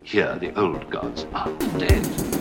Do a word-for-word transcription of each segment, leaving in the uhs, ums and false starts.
Here, the old gods are dead.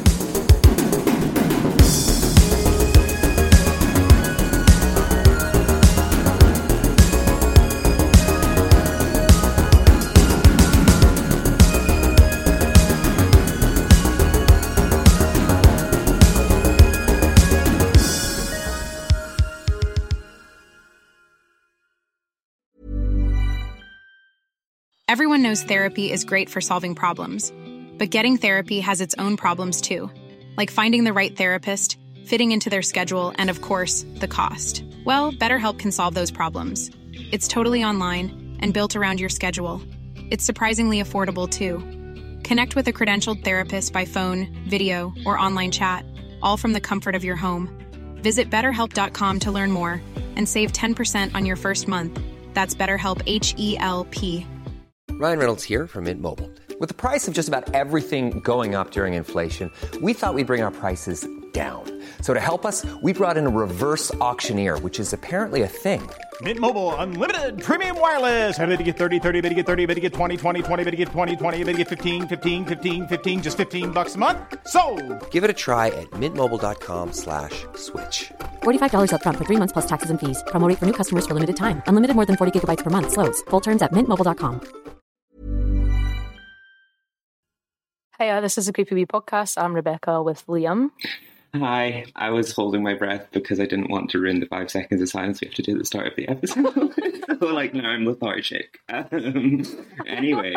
Everyone knows therapy is great for solving problems, but getting therapy has its own problems too, like finding the right therapist, fitting into their schedule, and of course, the cost. Well, BetterHelp can solve those problems. It's totally online and built around your schedule. It's surprisingly affordable too. Connect with a credentialed therapist by phone, video, or online chat, all from the comfort of your home. Visit better help dot com to learn more and save ten percent on your first month. That's BetterHelp, H E L P. Ryan Reynolds here from Mint Mobile. With the price of just about everything going up during inflation, we thought we'd bring our prices down. So to help us, we brought in a reverse auctioneer, which is apparently a thing. Mint Mobile Unlimited Premium Wireless. How to get thirty, thirty, how to get thirty, how to get twenty, twenty, twenty, how to get twenty, twenty, how to get fifteen, fifteen, fifteen, fifteen, just fifteen bucks a month? Sold! Give it a try at mintmobile.com slash switch. forty-five dollars up front for three months plus taxes and fees. Promo rate for new customers for limited time. Unlimited more than forty gigabytes per month. Slows full terms at mint mobile dot com. Hiya, this is a Creepy Wee podcast. I'm Rebecca with Liam. Hi, I was holding my breath because I didn't want to ruin the five seconds of silence we have to do at the start of the episode. So, like, now I'm lethargic. Um, anyway.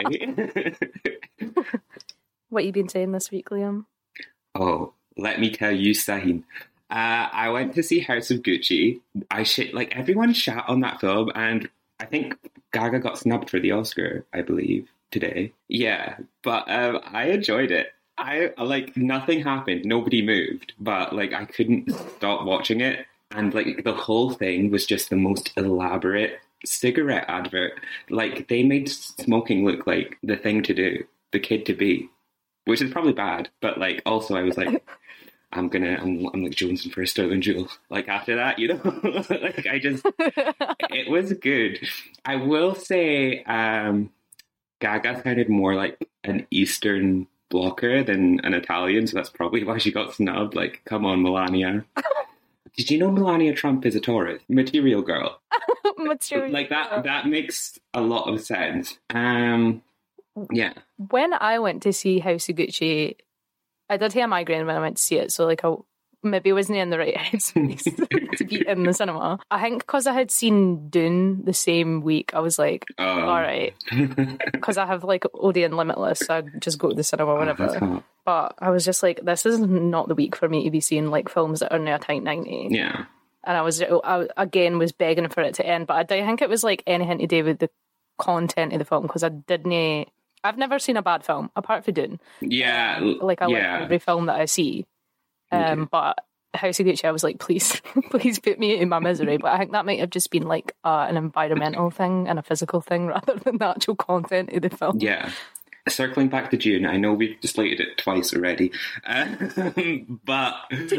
What you been saying this week, Liam? Oh, let me tell you something. Uh, I went to see House of Gucci. I shit, like, everyone shat on that film, and I think Gaga got snubbed for the Oscar, I believe, today. Yeah, but um, I enjoyed it. I, like, nothing happened. Nobody moved. But, like, I couldn't stop watching it. And, like, the whole thing was just the most elaborate cigarette advert. Like, they made smoking look like the thing to do, the kid to be, which is probably bad. But, like, also I was like, I'm gonna, I'm, I'm like jonesing for a Sterling Jewel. Like, after that, you know? Like, I just, it was good. I will say, um, Gaga sounded more like an Eastern blocker than an Italian, so that's probably why she got snubbed. Like, come on, Melania. Did you know Melania Trump is a Taurus? Material girl. Material like that girl. that makes a lot of sense. Um yeah. When I went to see House of Gucci, I did have a migraine when I went to see it, so like I maybe wasn't in the right headspace to be in the cinema. I think because I had seen Dune the same week, I was like, Oh. all right. Because I have like Odeon Limitless, so I just go to the cinema whenever. that's hot. But I was just like, this is not the week for me to be seeing like films that are now type ninety. Yeah. And I was, I, again, was begging for it to end. But I do think it was like anything to do with the content of the film, because I didn't, I've never seen a bad film, apart from Dune. Yeah. Um, like, I yeah. like every film that I see. Um, Okay. But House of Gucci, I was like, please, please put me in my misery. But I think that might have just been like uh, an environmental thing and a physical thing rather than the actual content of the film. Yeah. Circling back to June, I know we've slated it twice already, um, but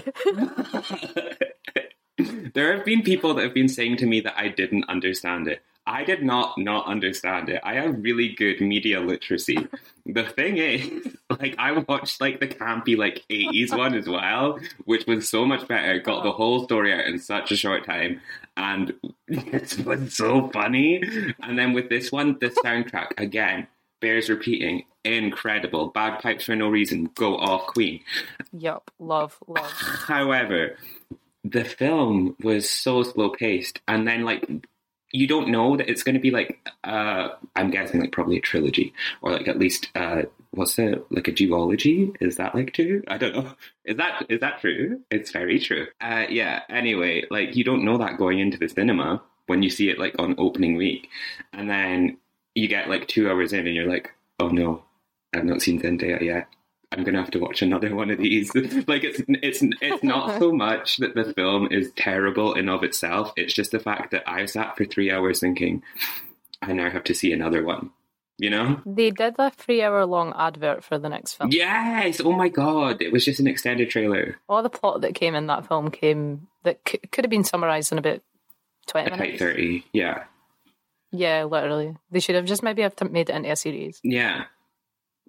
there have been people that have been saying to me that I didn't understand it. I did not not understand it. I have really good media literacy. The thing is, like, I watched like the campy like eighties one as well, which was so much better. Got the whole story out in such a short time, and it was so funny. And then with this one, the soundtrack again bears repeating. Incredible. Bagpipes for no reason. Go off, Queen. Yup. Love, love. However, the film was so slow paced, and then like you don't know that it's going to be like uh I'm guessing like probably a trilogy, or like at least uh what's it, like a duology? Is that like true? I don't know. Is that is that true? It's very true. Uh yeah. Anyway, like you don't know that going into the cinema when you see it like on opening week, and then you get like two hours in and you're like, oh no, I've not seen Zendaya yet. I'm gonna have to watch another one of these. Like it's it's it's not so much that the film is terrible in of itself. It's just the fact that I sat for three hours thinking, I now have to see another one. You know? They did a three-hour-long advert for the next film. Yes. Oh my god! It was just an extended trailer. All the plot that came in that film came that c- could have been summarised in about twenty Like minutes. thirty. Yeah. Yeah, literally. They should have just maybe have made it into a series. Yeah.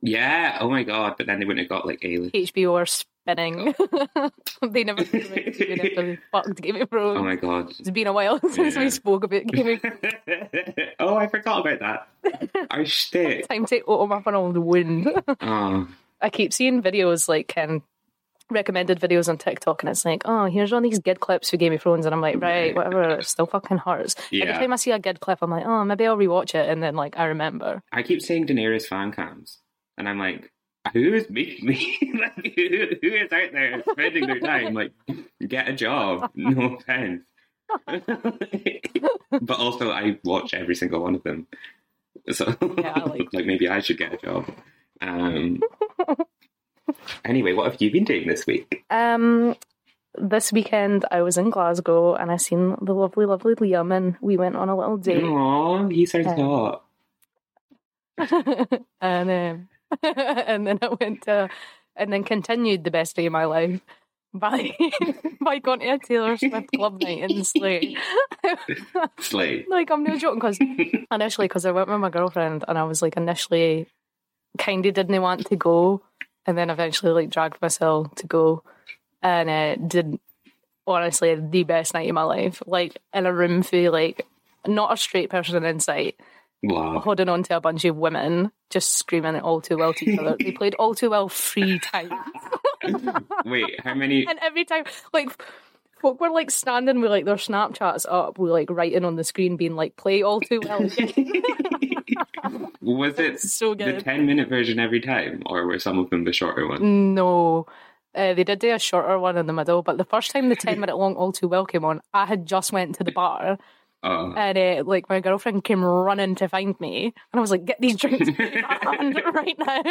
Yeah, oh my god, but then they wouldn't have got like A-list. H B O are spinning. They never even after they fucked Game of Thrones. Oh my god. It's been a while since Yeah. we spoke about Game of Thrones. Oh, I forgot about that. Our shtick. Time to open up an old wound. Oh, I keep seeing videos like um, recommended videos on TikTok, and it's like, oh, here's all these good clips for Game of Thrones, and I'm like, right, whatever, it still fucking hurts. Yeah. Every time I see a good clip, I'm like, oh, maybe I'll rewatch it, and then like I remember. I keep saying Daenerys fan cams, and I'm like, who is making me? Like, who, who is out there spending their time? Like, get a job. No offense. But also, I watch every single one of them. So, Yeah, I like- like, maybe I should get a job. Um. Anyway, what have you been doing this week? Um, this weekend I was in Glasgow, and I seen the lovely, lovely Liam, and we went on a little date. Aw, he sounds Um, hot. and um, and then I went to, and then continued the best day of my life by by going to a Taylor Swift club night in Slay. Slay. Like, I'm no joking, because initially, because I went with my girlfriend, and I was like initially kind of didn't want to go, and then eventually like dragged myself to go, and uh, did honestly the best night of my life. Like, in a room full, like, not a straight person in sight, Wow. holding on to a bunch of women, just screaming it all too well to each other. They played all too well three times. Wait, how many? And every time, like, folk were like standing with like their Snapchats up, with like writing on the screen being like, play all too well. Was it So the good. ten minute version every time, or were some of them the shorter ones? No. Uh, they did do a shorter one in the middle, but the first time the ten minute long All Too Well came on, I had just went to the bar, Oh. and uh, like my girlfriend came running to find me, and I was like, get these drinks right now.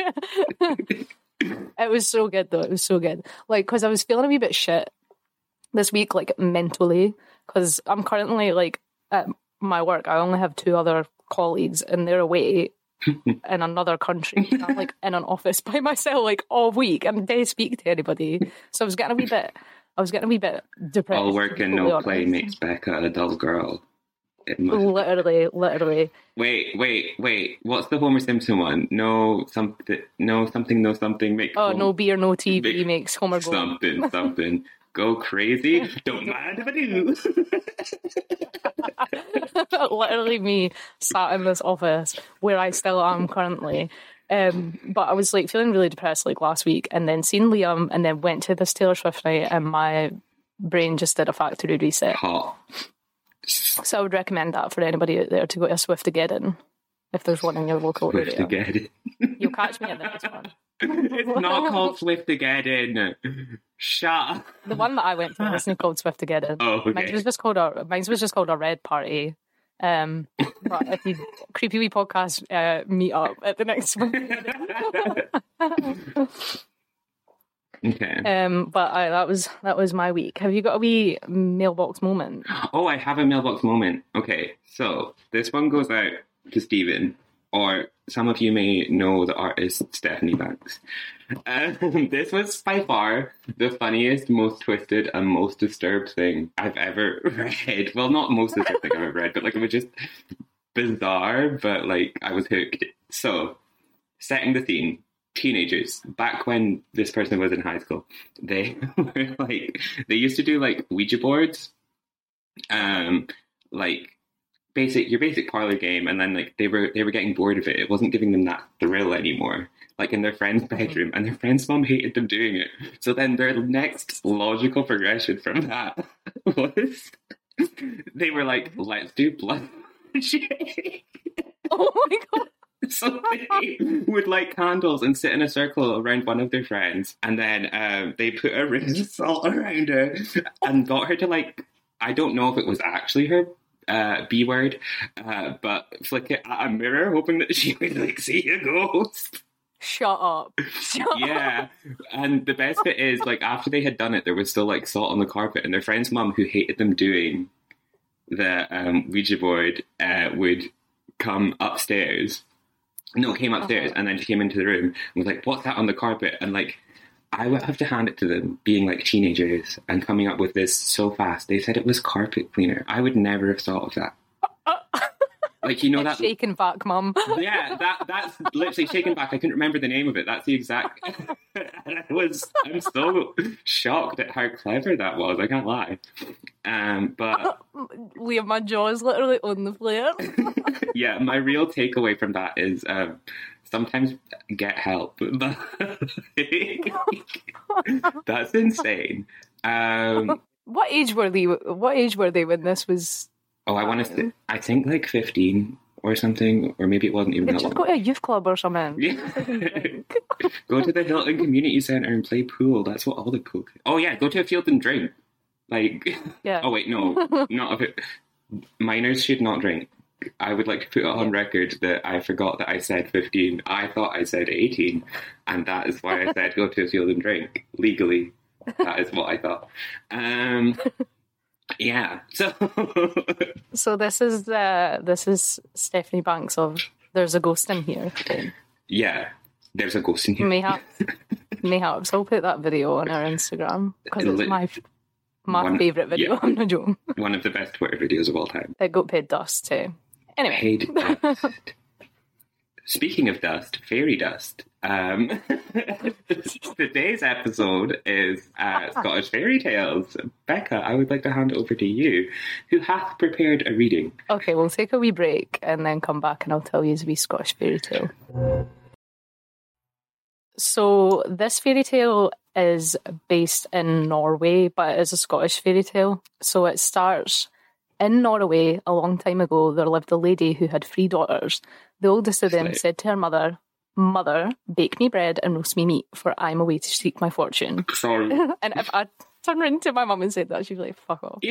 It was so good though, it was so good. Like, because I was feeling a wee bit shit this week, like mentally, because I'm currently like at my work, I only have two other colleagues, and they're away in another country. I'm like in an office by myself like all week, and didn't speak to anybody. So I was getting a wee bit, I was getting a wee bit depressed. All work to be and totally no play honest. makes Becca a dull girl. It must. Literally, literally. Wait, wait, wait. What's the Homer Simpson one? No something, no something, no something. Make Oh, Homer- no beer, no T V Big- makes Homer go. something, something. Go crazy. Don't mind if I do. Literally me sat in this office where I still am currently. Um, but I was like feeling really depressed like last week, and then seen Liam, and then went to this Taylor Swift night, and my brain just did a factory reset. Hot. So I would recommend that for anybody out there to go to a Swiftageddon if there's one in your local Swift area. again. You'll catch me at the next one. It's not called Swift again. Shut up. The one that I went to wasn't called Swiftageddon. Oh, Mine okay. was just called a mine was just called a red party. Um, but if you creepy wee podcast uh, meet up at the next one. Okay. um, but I, that was that was my week. Have you got a wee mailbox moment? Oh, I have a mailbox moment. Okay, so this one goes out to Stephen, or some of you may know the artist Stephanie Banks. Um, this was by far the funniest, most twisted, and most disturbed thing I've ever read. Well, not most disturbed thing I've ever read, but like it was just bizarre, but like I was hooked. So, setting the scene. Teenagers, back when this person was in high school, they were like, they used to do like Ouija boards, um, like basic, your basic parlor game, and then like they were, they were getting bored of it. It wasn't giving them that thrill anymore, like in their friend's bedroom, and their friend's mom hated them doing it. So then their next logical progression from that was they were like, let's do blood magic. Oh my god. So they would light candles and sit in a circle around one of their friends, and then um, they put a ring of salt around her and got her to like, I don't know if it was actually her uh, B word, uh, but flick it at a mirror, hoping that she would like see a ghost. Shut up. Shut Yeah, and the best bit is like after they had done it, there was still like salt on the carpet, and their friend's mum, who hated them doing the um, Ouija board, uh, would come upstairs. No, came upstairs, and then she came into the room and was like, what's that on the carpet? And like, I would have to hand it to them, being like teenagers and coming up with this so fast. They said it was carpet cleaner. I would never have thought of that. Like, you know that... Shaken back, mum. Yeah, that that's literally Shaken Back. I couldn't remember the name of it. That's the exact... And I was, I'm so shocked at how clever that was. I can't lie. Um, but... Liam, my jaw is literally on the floor. Yeah, my real takeaway from that is um, sometimes get help. That's insane. Um, what age were they? What age were they when this was? Oh, I want to. Th- I think like fifteen or something, or maybe it wasn't even They that just long. go to a youth club or something. Yeah. Go to the Hilton Community Centre and play pool. That's what all the cool kids... Oh yeah, go to a field and drink. Like, Yeah. Oh wait, no, not if it... Minors should not drink. I would like to put it on record that I forgot that I said fifteen. I thought I said eighteen, and that is why I said go to a field and drink legally. That is what I thought. Um, yeah. So, So this is uh, this is Stephanie Banks of There's a Ghost in Here. Okay. yeah, there's a ghost in here. Mayhaps, mayhaps I'll put that video on our Instagram because it's Lit- my my One- favourite video. yeah. I'm not joking. One of the best Twitter videos of all time. It got paid dust too. Anyway, Paid dust. Speaking of dust, fairy dust. Um, today's episode is uh, Scottish Fairy Tales. Becca, I would like to hand it over to you, who hath prepared a reading. okay, we'll take a wee break and then come back and I'll tell you a wee Scottish fairy tale. So this fairy tale is based in Norway, but it is a Scottish fairy tale. So it starts in Norway a long time ago. There lived a lady who had three daughters. The oldest of them Slay. said to her mother, "Mother, bake me bread and roast me meat, for I'm away to seek my fortune." Sorry. And if I turned around to my mum and said that, she'd be like, "Fuck off."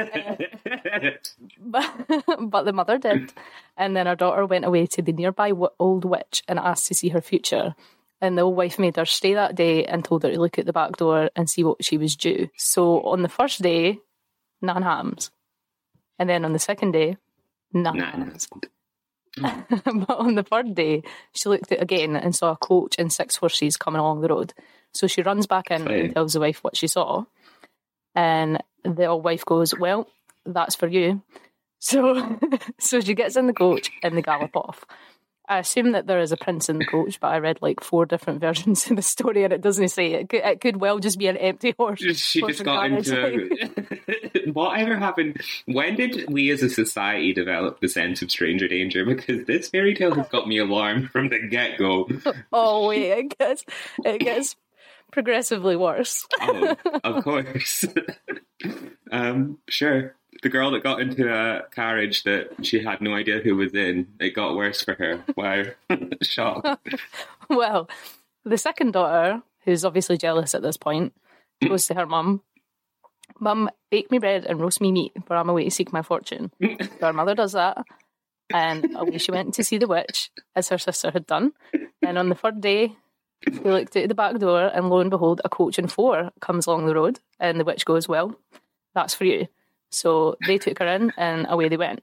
But, but the mother did. And then her daughter went away to the nearby w- old witch and asked to see her future. And the old wife made her stay that day and told her to look at the back door and see what she was due. So on the first day, none hams. And then on the second day, none Nah. hams. But on the third day, she looked at again and saw a coach and six horses coming along the road. So she runs back in Slay. and tells the wife what she saw. And the old wife goes, "Well, that's for you." So, so she gets in the coach and they gallop off. I assume that there is a prince in the coach, but I read like four different versions of the story and it doesn't say. It could, it could well just be an empty horse. She horse just and got carriage. into... Whatever happened? When did we as a society develop the sense of stranger danger? Because this fairy tale has got me alarmed from the get-go. Oh, wait, it gets, it gets progressively worse. Oh, of course. um, sure. The girl that got into a carriage that she had no idea who was in, it got worse for her. Wow. Shock. Well, the second daughter, who's obviously jealous at this point, goes to her mum, "Mum, bake me bread and roast me meat, for I'm away to seek my fortune." So her mother does that, and away she went to see the witch, as her sister had done. And on the third day, she looked out the back door, and lo and behold, a coach and four comes along the road, and the witch goes, "Well, that's for you." So they took her in, and away they went.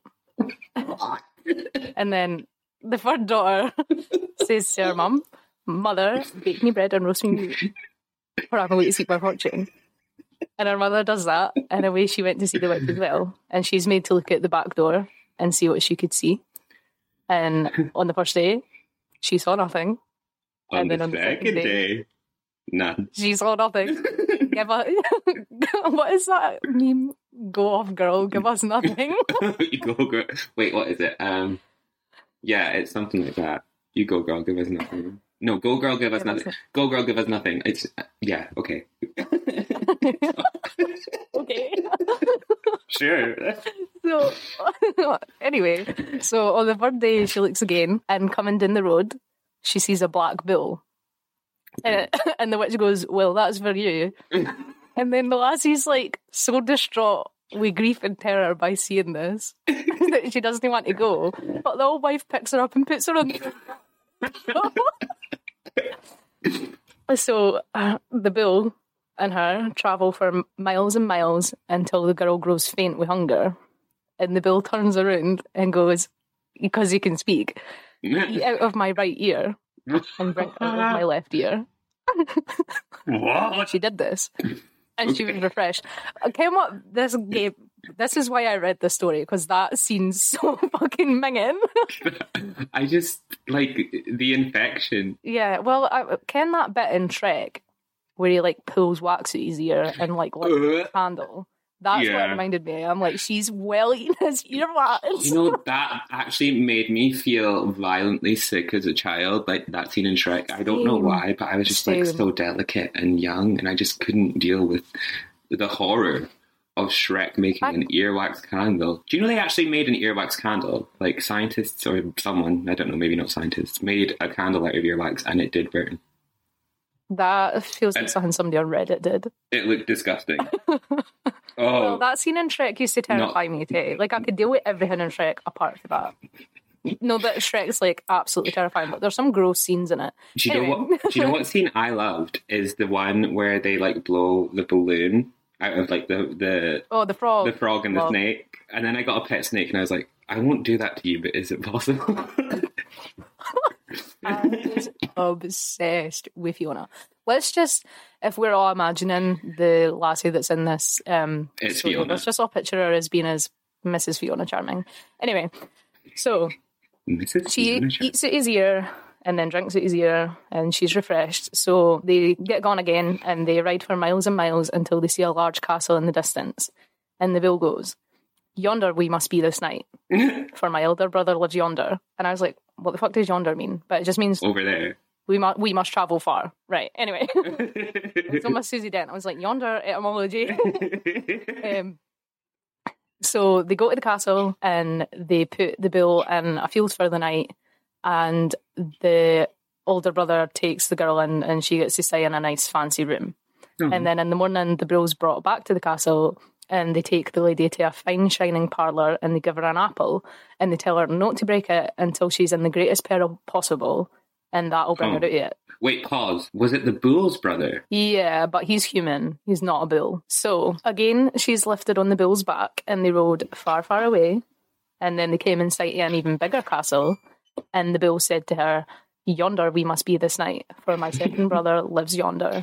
And then the third daughter says to her mum, "Mother, bake me bread and roast me meat, for I'm away to seek my fortune." And her mother does that, and away she went to see the witch as well. And she's made to look at the back door and see what she could see. And on the first day, she saw nothing. On And the then on the second second day, day- none. She saw nothing. Give us, what is that meme? Go off, girl. Give us nothing. You go, girl. Wait, what is it? Um, yeah, it's something like that. You go, girl, give us nothing. No, go, girl, give us Give us nothing. Go, girl, give us nothing. It's yeah, okay. Okay. Sure. So, anyway, so on the third day, she looks again, and coming down the road, she sees a black bull. Uh, and the witch goes, "Well, that's for you." And then the lassie's like so distraught with grief and terror by seeing this that she doesn't want to go. But the old wife picks her up and puts her on. So uh, the bull and her travel for miles and miles until the girl grows faint with hunger. And the bull turns around and goes, because he can speak, "Eat out of my right ear and drink out of my left ear." What? She did this. And she was refreshed. Okay, what this game This is why I read the story, because that scene's so fucking minging. I just, like, the infection. Yeah, well, I, ken that bit in Shrek where he, like, pulls wax out his ear and, like, lights a candle? That's Yeah. what it reminded me. I'm like, she's well eating his earwax. You know, that actually made me feel violently sick as a child, like that scene in Shrek. I don't know Same. why, but I was just like Same. so delicate and young, and I just couldn't deal with the horror of Shrek making I- an earwax candle. Do you know they actually made an earwax candle? Like scientists or someone, I don't know, maybe not scientists, made a candle out of earwax and it did burn. That feels like And- something somebody on Reddit did. It looked disgusting. Oh, Well, that scene in Shrek used to terrify me too. Like, I could deal with everything in Shrek apart from that. No, that Shrek's, like, absolutely terrifying, but there's some gross scenes in it. do you know Anyway. what? Do you know what scene I loved is the one where they like blow the balloon out of like the the Oh, the frog. the frog and the Well, snake, and then I got a pet snake, and I was like, I won't do that to you, but is it possible? I was obsessed with Fiona. Let's just, if we're all imagining the lassie that's in this um, It's story, Fiona. let's just all picture her as being as Missus Fiona Charming. Anyway, so Missus she Fiona Charming. eats at his ear and then drinks at his ear, and she's refreshed. So they get gone again, and they ride for miles and miles until they see a large castle in the distance. And the bill goes, "Yonder we must be this night, for my elder brother lives yonder." And I was like, what the fuck does yonder mean? But it just means over there. we, mu- we must travel far. Right, anyway. It's almost Susie Dent. I was like, yonder etymology. um, so they go to the castle and they put the bill in a field for the night, and the older brother takes the girl in and she gets to stay in a nice fancy room. Oh. And then in the morning, the bill's brought back to the castle and they take the lady to a fine shining parlour and they give her an apple and they tell her not to break it until she's in the greatest peril possible, and that'll bring Oh. her out of it. Wait, pause. Was it the bull's brother? Yeah, but he's human. He's not a bull. So, again, she's lifted on the bull's back and they rode far, far away. And then they came in sight of an even bigger castle. And the bill said to her, "Yonder we must be this night, for my second brother lives yonder."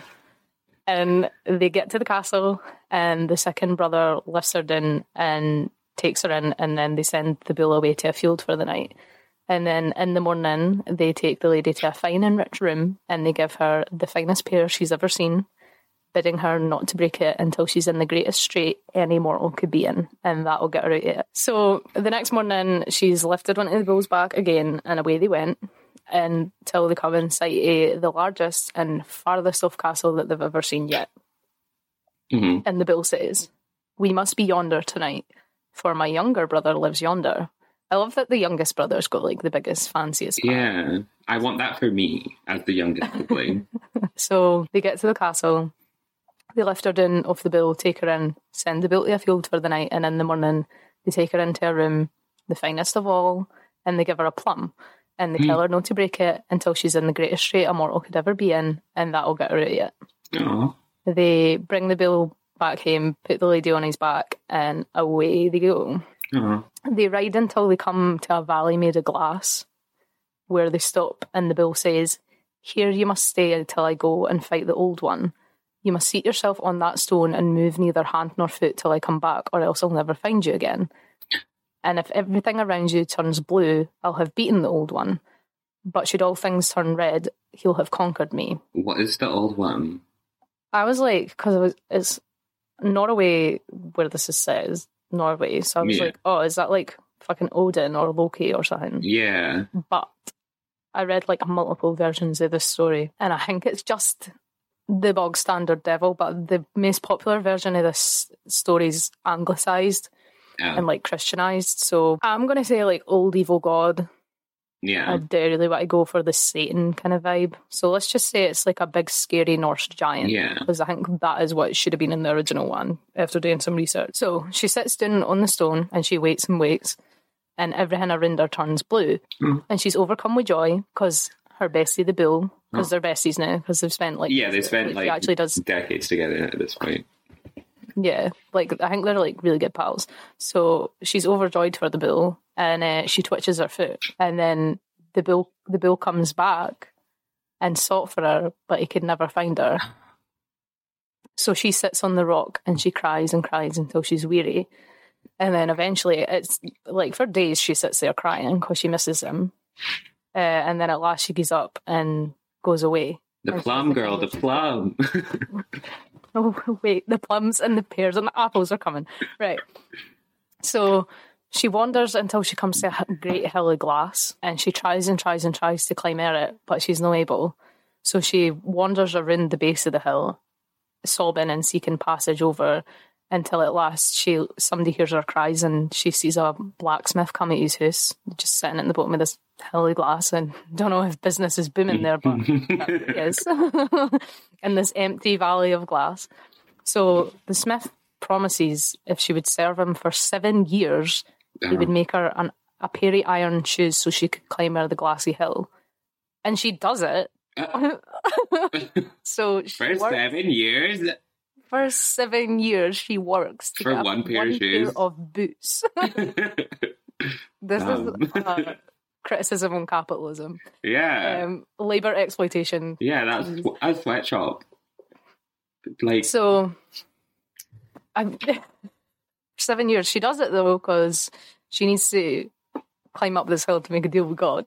And they get to the castle and the second brother lifts her down and takes her in, and then they send the bill away to a field for the night. And then in the morning, they take the lady to a fine and rich room and they give her the finest pear she's ever seen, bidding her not to break it until she's in the greatest strait any mortal could be in, and that'll get her out of it. So the next morning, she's lifted onto the bull's back again, and away they went until they come in sight of the largest and farthest off castle that they've ever seen yet. Mm-hmm. And the bill says, "We must be yonder tonight, for my younger brother lives yonder." I love that the youngest brother's got like the biggest, fanciest car. Yeah, I want that for me as the youngest sibling. So they get to the castle, they lift her down off the bill, take her in, send the bill to a field for the night, and in the morning they take her into a room, the finest of all, and they give her a plum. And they tell her not to break it until she's in the greatest strait a mortal could ever be in, and that'll get her out of it. Aw. They bring the bill back home, put the lady on his back, and away they go. Aw. They ride until they come to a valley made of glass, where they stop, and the bill says, "Here you must stay until I go and fight the old one. You must seat yourself on that stone and move neither hand nor foot till I come back, or else I'll never find you again. And if everything around you turns blue, I'll have beaten the old one. But should all things turn red, he'll have conquered me." What is the old one? I was like, because it was, it's Norway where this is set, is Norway. So I was Yeah. like, oh, is that like fucking Odin or Loki or something? Yeah. But I read like multiple versions of this story, and I think it's just the bog standard devil, but the most popular version of this story is anglicised Yeah. and like Christianized. So I'm going to say like old evil god. yeah. I do really want to go for the Satan kind of vibe. So let's just say it's like a big scary Norse giant. Yeah. Because I think that is what it should have been in the original one after doing some research. So she sits down on the stone and she waits and waits, and everything around her turns blue. Mm. And she's overcome with joy because her bestie, the bull, because they're besties now, because they've spent like... Yeah, they spent she like actually does... decades together at this point. Yeah, like I think they're like really good pals. So she's overjoyed for the bull, and uh, she twitches her foot, and then the bull the bull comes back and sought for her, but he could never find her. So she sits on the rock and she cries and cries until she's weary. And then eventually, it's like for days she sits there crying because she misses him. Uh, and then at last she gives up and goes away. The plum girl, the plum. Oh, wait, the plums and the pears and the apples are coming. Right. So she wanders until she comes to a great hill of glass, and she tries and tries and tries to climb it, but she's not able. So she wanders around the base of the hill, sobbing and seeking passage over, until at last she somebody hears her cries and she sees a blacksmith come at his house, just sitting at the bottom of this hill of glass, and don't know if business is booming there, but it is. In this empty valley of glass. So the smith promises if she would serve him for seven years, uh-huh. he would make her an, a pair of iron shoes so she could climb her the glassy hill. And she does it. Uh, so she for works, seven years? For seven years she works to for get one pair one of shoes pair of boots. This um. is uh, criticism on capitalism. Yeah. Um, labour exploitation. Yeah, that's a sweatshop. Like so I'm seven years. She does it though because she needs to climb up this hill to make a deal with God.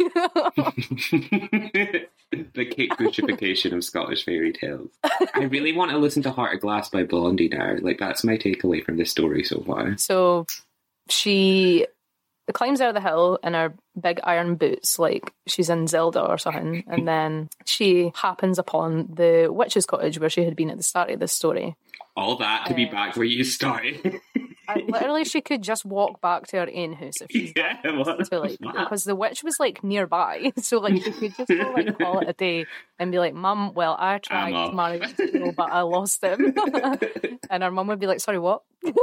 The Kate Bush-ification of Scottish fairy tales. I really want to listen to Heart of Glass by Blondie now. Like, that's my takeaway from this story so far. So she climbs out of the hill in her big iron boots, like she's in Zelda or something, and then she happens upon the witch's cottage where she had been at the start of this story. All that to uh, be back where you started. I, literally, she could just walk back to her own house if she's yeah, to, like, because the witch was like nearby, so like she could just go, like call it a day and be like, "Mum, well, I tried to marry this girl, but I lost him," and her mum would be like, "Sorry, what?"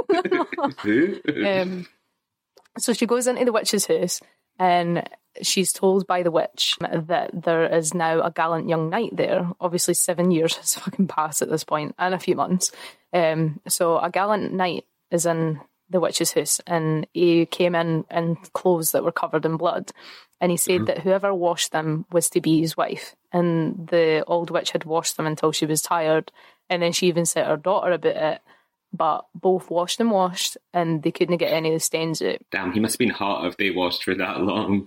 um, so she goes into the witch's house, and she's told by the witch that there is now a gallant young knight there. Obviously, seven years has fucking passed at this point, and a few months. Um, so a gallant knight is in the witch's house, and he came in in clothes that were covered in blood, and he said mm-hmm. that whoever washed them was to be his wife, and the old witch had washed them until she was tired, and then she even set her daughter about it, but both washed and washed, and they couldn't get any of the stains out. Damn, he must have been hot if they washed for that long.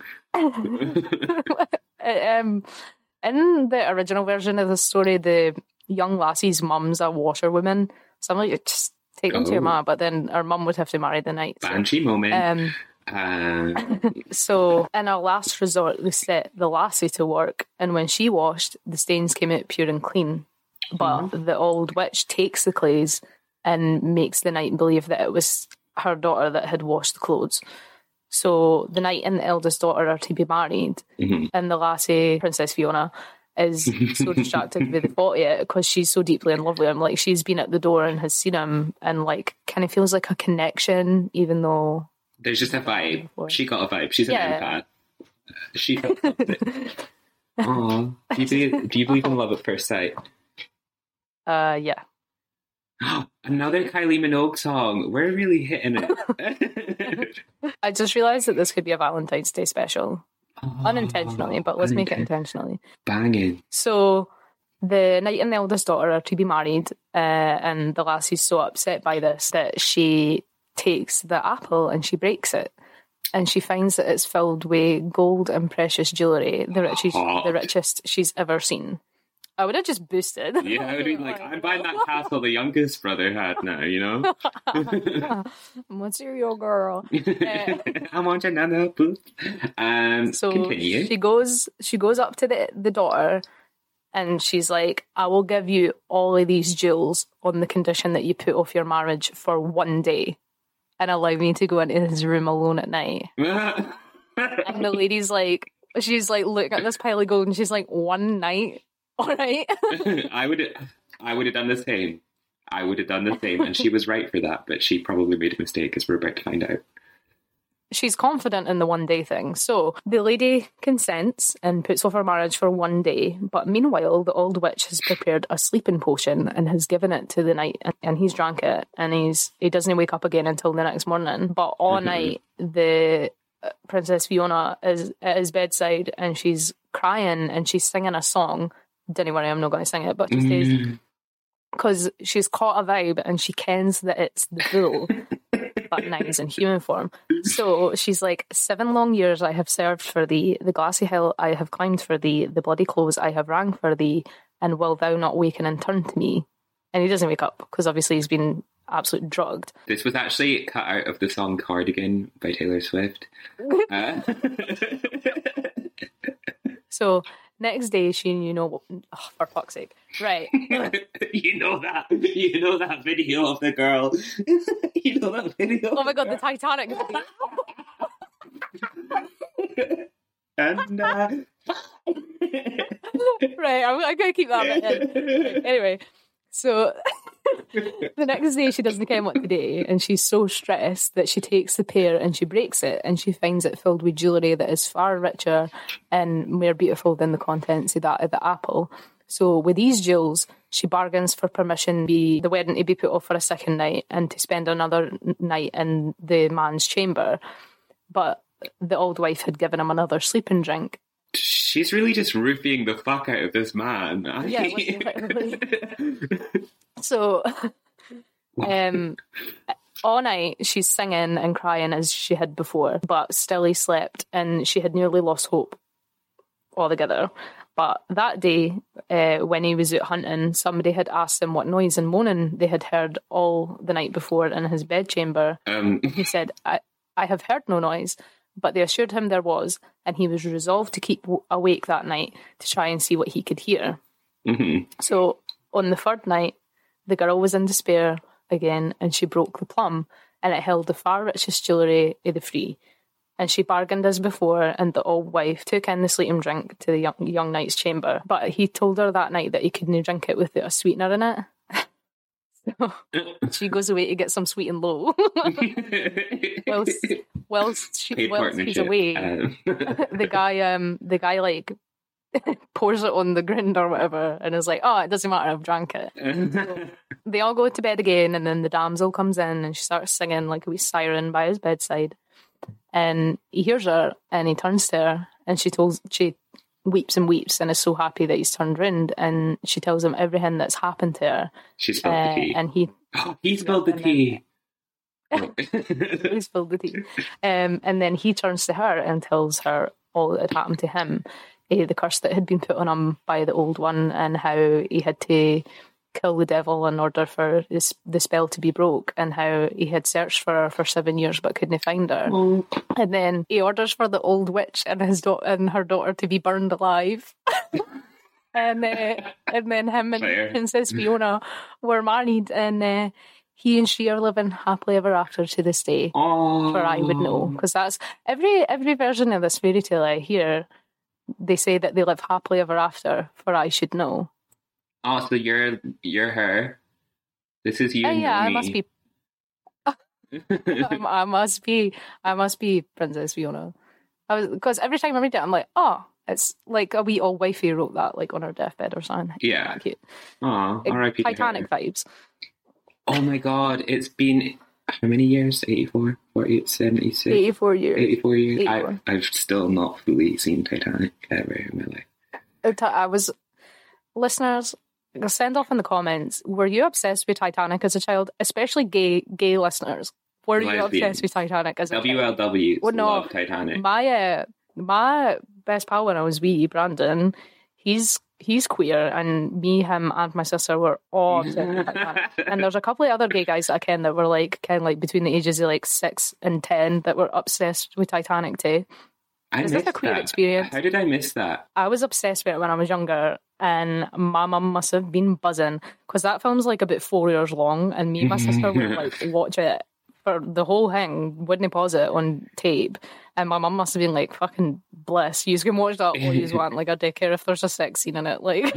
um, in the original version of the story, the young lassie's mum's a washerwoman, so I'm like, just take them oh. to your mum, but then her mum would have to marry the knight. So. Banshee moment. Um, uh... so, in a last resort, they set the lassie to work, and when she washed, the stains came out pure and clean. But mm-hmm. the old witch takes the clays and makes the knight believe that it was her daughter that had washed the clothes. So the knight and the eldest daughter are to be married, mm-hmm. and the lassie, Princess Fiona, is so distracted with the thought of it because she's so deeply in love with him. Like, she's been at the door and has seen him, and like kind of feels like a connection, even though there's just a vibe. Before. She got a vibe. She's yeah. an empath. She felt something. Aww. Do you believe, do you believe in love at first sight? Uh, yeah. Another Kylie Minogue song. We're really hitting it. I just realised that this could be a Valentine's Day special. Oh, unintentionally, but let's make it intentionally. Banging. So the knight and the eldest daughter are to be married, uh, and the lassie's so upset by this that she takes the apple and she breaks it, and she finds that it's filled with gold and precious jewellery, the richest, the richest she's ever seen. I would have just boosted. Yeah, I would be like, I'm buying that castle the youngest brother had now, you know? Material girl. Uh, I want another boost. Um, so continue. she goes, she goes up to the, the daughter, and she's like, I will give you all of these jewels on the condition that you put off your marriage for one day and allow me to go into his room alone at night. And the lady's like, she's like, looking at this pile of gold, and she's like, one night? All right. I would I would have done the same. I would have done the same. And she was right for that, but she probably made a mistake, as we're about to find out. She's confident in the one day thing. So the lady consents and puts off her marriage for one day. But meanwhile, the old witch has prepared a sleeping potion and has given it to the knight, and he's drank it, and he's he doesn't wake up again until the next morning. But all mm-hmm. night, the Princess Fiona is at his bedside, and she's crying and she's singing a song. Don't worry, I'm not going to sing it, but she says, because she's caught a vibe and she kens that it's the fool. but now he's in human form. So she's like, seven long years I have served for thee, the glassy hill I have climbed for thee, the bloody clothes I have rang for thee, and will thou not waken and turn to me? And he doesn't wake up because obviously he's been absolutely drugged. This was actually cut out of the song Cardigan by Taylor Swift. Uh. So next day, she, you know, oh, for fuck's sake, right? you know that, you know that video of the girl. you know that video. Oh my god, the Titanic video. and uh... right, I'm, I'm gonna keep that bit in. Anyway, so the next day she doesn't care what to do, and she's so stressed that she takes the pear and she breaks it, and she finds it filled with jewellery that is far richer and more beautiful than the contents of that of the apple. So with these jewels, she bargains for permission to be the wedding to be put off for a second night and to spend another night in the man's chamber. But the old wife had given him another sleeping drink. She's really just roofing the fuck out of this man. Yeah, literally. So, um, all night she's singing and crying as she had before, but still he slept, and she had nearly lost hope altogether. But that day, uh, when he was out hunting, somebody had asked him what noise and moaning they had heard all the night before in his bedchamber. Um. He said, I, I have heard no noise, but they assured him there was, and he was resolved to keep w- awake that night to try and see what he could hear. Mm-hmm. So on the third night, the girl was in despair again, and she broke the plum, and it held the far richest jewellery of the three. And she bargained as before, and the old wife took in the sleeping drink to the young, young knight's chamber. But he told her that night that he couldn't drink it with a sweetener in it. So she goes away to get some sweet and low. whilst whilst, she, whilst he's away, um. the guy, um, the guy like pours it on the ground or whatever, and is like, "Oh, it doesn't matter, I've drank it." So they all go to bed again, and then the damsel comes in and she starts singing like a wee siren by his bedside, and he hears her and he turns to her, and she tells she weeps and weeps and is so happy that he's turned round, and she tells him everything that's happened to her. She spilled uh, the tea. And he... Oh, he spilled the tea. he spilled the tea. Um, and then he turns to her and tells her all that had happened to him, uh, the curse that had been put on him by the old one, and how he had to kill the devil in order for this, the spell to be broke, and how he had searched for her for seven years but couldn't find her. Mm. And then he orders for the old witch and his da- and her daughter to be burned alive. and uh, and then him and Fair. Princess Fiona were married, and uh, he and she are living happily ever after to this day. Oh. For I would know, because that's every every version of this fairy tale I hear. They say that they live happily ever after, for I should know. Oh, so you're you're her. This is you. Uh, and yeah, me. I must be. I, I must be. I must be Princess Fiona. I was because every time I read it, I'm like, oh, it's like a wee old wifey wrote that, like on her deathbed or something. Yeah. Cute. Oh, R I P Titanic vibes. Oh my god, it's been how many years? eighty-four, forty-eight, seventy-six eighty-four years. eighty-four years. eighty-four. I, I've still not fully seen Titanic ever in my life. I was, listeners, send off in the comments, were you obsessed with Titanic as a child? Especially gay gay listeners. Were you Lesbian. obsessed with Titanic as a W L W child? Well, no, love Titanic. My, uh, my best pal when I was wee, Brandon, he's he's queer, and me, him, and my sister were all obsessed with Titanic. And there's a couple of other gay guys that I ken that were like kind of like between the ages of like six and ten that were obsessed with Titanic too. I Is missed that a queer that. experience? How did I miss that? I was obsessed with it when I was younger, and my mum must have been buzzing because that film's like about four years long, and me and my sister would like watch it for the whole thing, wouldn't pause it on tape, and my mum must have been like, fucking bliss, you can watch that all you want, like I don't care if there's a sex scene in it, like.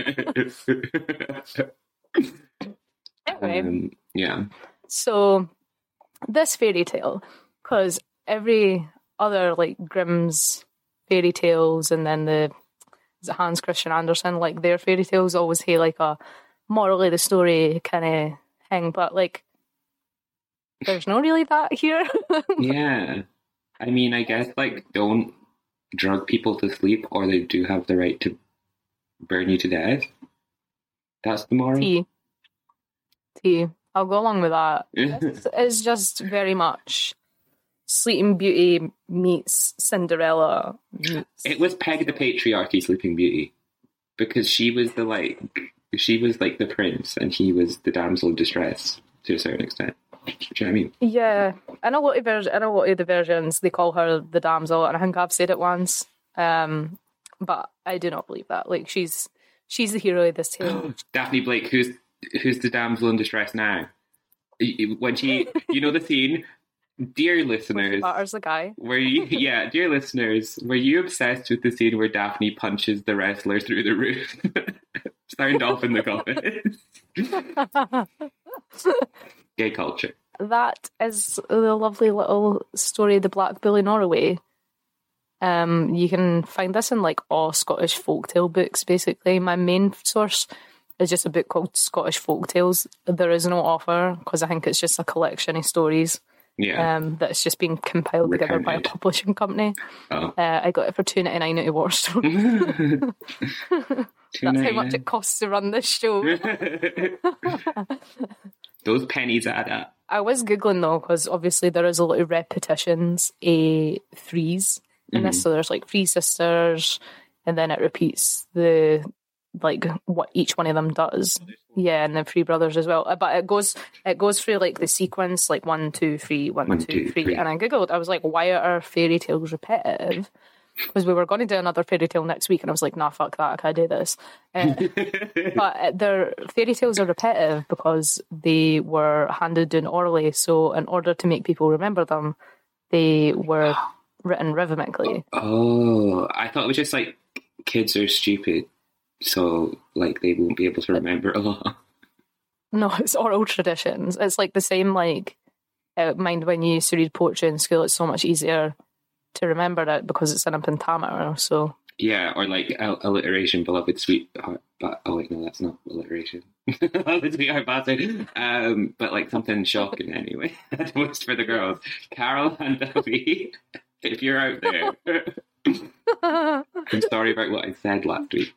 Anyway, um, yeah. So this fairy tale, because every other like Grimm's fairy tales, and then the is it Hans Christian Andersen, like their fairy tales always have like a moral of the story kind of thing, but like there's not really that here. Yeah, I mean, I guess like don't drug people to sleep, or they do have the right to burn you to death. That's the moral. Tea, tea. I'll go along with that. It's, it's just very much Sleeping Beauty meets Cinderella. Meets... It was Peg the Patriarchy Sleeping Beauty, because she was the like she was like the prince and he was the damsel in distress to a certain extent. Do you know what I mean? Yeah, in a lot of ver- in a lot of the versions they call her the damsel, and I think I've said it once, um, but I do not believe that. Like she's she's the hero of this tale. Daphne Blake, who's who's the damsel in distress now? When she, you know the scene. Dear listeners, Butters the guy. Were you, yeah, dear listeners, were you obsessed with the scene where Daphne punches the wrestler through the roof? Sound off in the comments. Gay culture. That is the lovely little story, The Black Bull in Norway. Um, you can find this in like all Scottish folktale books. Basically, my main source is just a book called Scottish Folktales. There is no author because I think it's just a collection of stories. Yeah, um, that's just been compiled together by a publishing company. Oh. Uh, I got it for two ninety nine at a Waterstone. That's how much it costs to run this show. Those pennies add up. I was googling though, because obviously there is a lot of repetitions, a threes in mm-hmm. this. So there's like three sisters, and then it repeats the like what each one of them does. Yeah, and the three brothers as well. But it goes it goes through like the sequence, like one, two, three, one, one two, two, three. three. And I googled, I was like, why are fairy tales repetitive? Because we were going to do another fairy tale next week, and I was like, nah, fuck that, I can't do this. Uh, but their fairy tales are repetitive because they were handed down orally. So in order to make people remember them, they were written rhythmically. Oh, I thought it was just like kids are stupid. So, like, they won't be able to remember a lot. No, it's oral traditions. It's like the same, like, uh, mind when you used to read poetry in school, it's so much easier to remember it because it's in a pentameter, so... Yeah, or, like, al- alliteration, beloved sweetheart... But, oh, wait, no, that's not alliteration. Beloved sweetheart bastard. Um, but, like, something shocking, anyway. At most for the girls. Carol and Debbie, if you're out there... I'm sorry about what I said last week.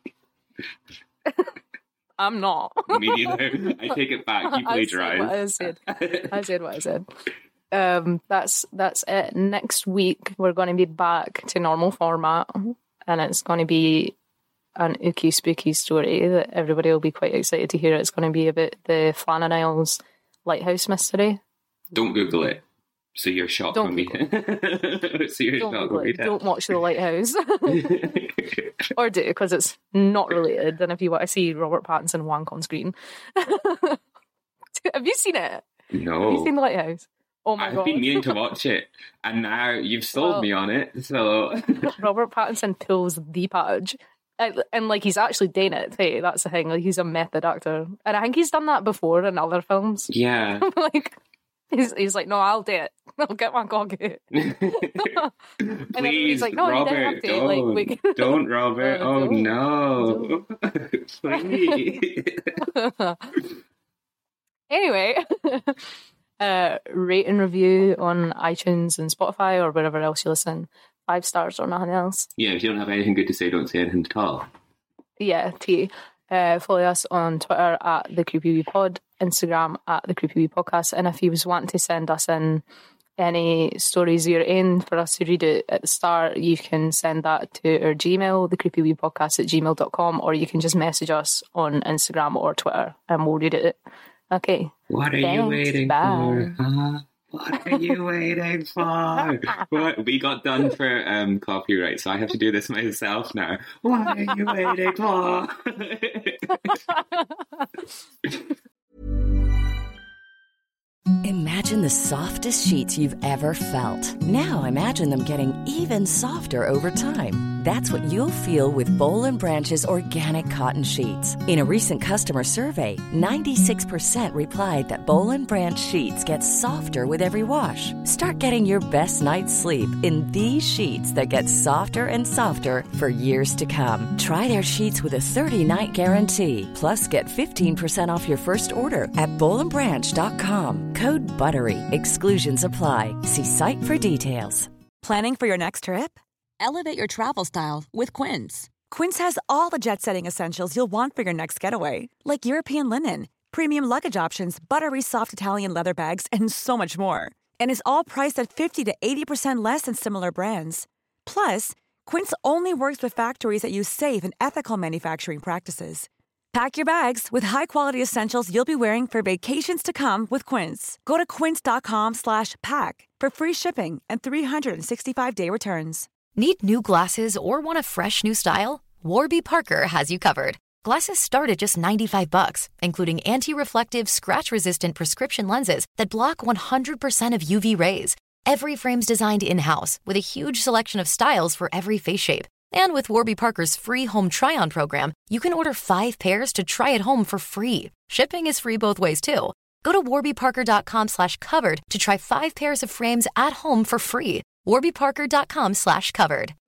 I'm not. Me neither. I take it back. You plagiarise. I said what I said. I said what I said. Um, that's that's it. Next week we're going to be back to normal format, and it's going to be an ooky spooky story that everybody will be quite excited to hear. It's going to be about the Flannan Isles lighthouse mystery. Don't Google it. So you're shocked Don't when we... so you're Don't shocked when we Don't watch The Lighthouse. Or do, because it's not related. And if you want to see Robert Pattinson wank on screen. Have you seen it? No. Have you seen The Lighthouse? Oh my I've god. I've been meaning to watch it. And now you've sold well, me on it. So Robert Pattinson pulls the page. And, and like he's actually doing it, hey, that's the thing. Like he's a method actor. And I think he's done that before in other films. Yeah. like... He's, he's like, no, I'll do it. I'll get my cock out. And Please, like, no, Robert, you don't. Like, we can... don't, Robert. Oh, oh no. Please. Anyway, uh, rate and review on iTunes and Spotify or wherever else you listen. Five stars or nothing else. Yeah, if you don't have anything good to say, don't say anything at all. Yeah, T. Uh, follow us on Twitter at the Creepy Wee Pod, Instagram at the Creepy Wee Podcast, and if you want to send us in any stories you're in for us to read it at the start, you can send that to our Gmail, the Creepy Wee Podcast at gmail dot com, or you can just message us on Instagram or Twitter and we'll read it. Okay. What are Thanks. you waiting Bye. for? Huh? What are you waiting for? What? We got done for um, copyright, so I have to do this myself now. What are you waiting for? Imagine the softest sheets you've ever felt. Now imagine them getting even softer over time. That's what you'll feel with Boll and Branch's organic cotton sheets. In a recent customer survey, ninety-six percent replied that Boll and Branch sheets get softer with every wash. Start getting your best night's sleep in these sheets that get softer and softer for years to come. Try their sheets with a thirty-night guarantee. Plus, get fifteen percent off your first order at boll and branch dot com. Code BUTTERY. Exclusions apply. See site for details. Planning for your next trip? Elevate your travel style with Quince. Quince has all the jet-setting essentials you'll want for your next getaway, like European linen, premium luggage options, buttery soft Italian leather bags, and so much more. And is all priced at fifty to eighty percent less than similar brands. Plus, Quince only works with factories that use safe and ethical manufacturing practices. Pack your bags with high-quality essentials you'll be wearing for vacations to come with Quince. Go to quince.com slash pack for free shipping and three sixty-five day returns. Need new glasses or want a fresh new style? Warby Parker has you covered. Glasses start at just ninety-five bucks, including anti-reflective, scratch-resistant prescription lenses that block one hundred percent of U V rays. Every frame's designed in-house with a huge selection of styles for every face shape. And with Warby Parker's free home try-on program, you can order five pairs to try at home for free. Shipping is free both ways, too. Go to warbyparker.com slash covered to try five pairs of frames at home for free. warbyparker.com slash covered.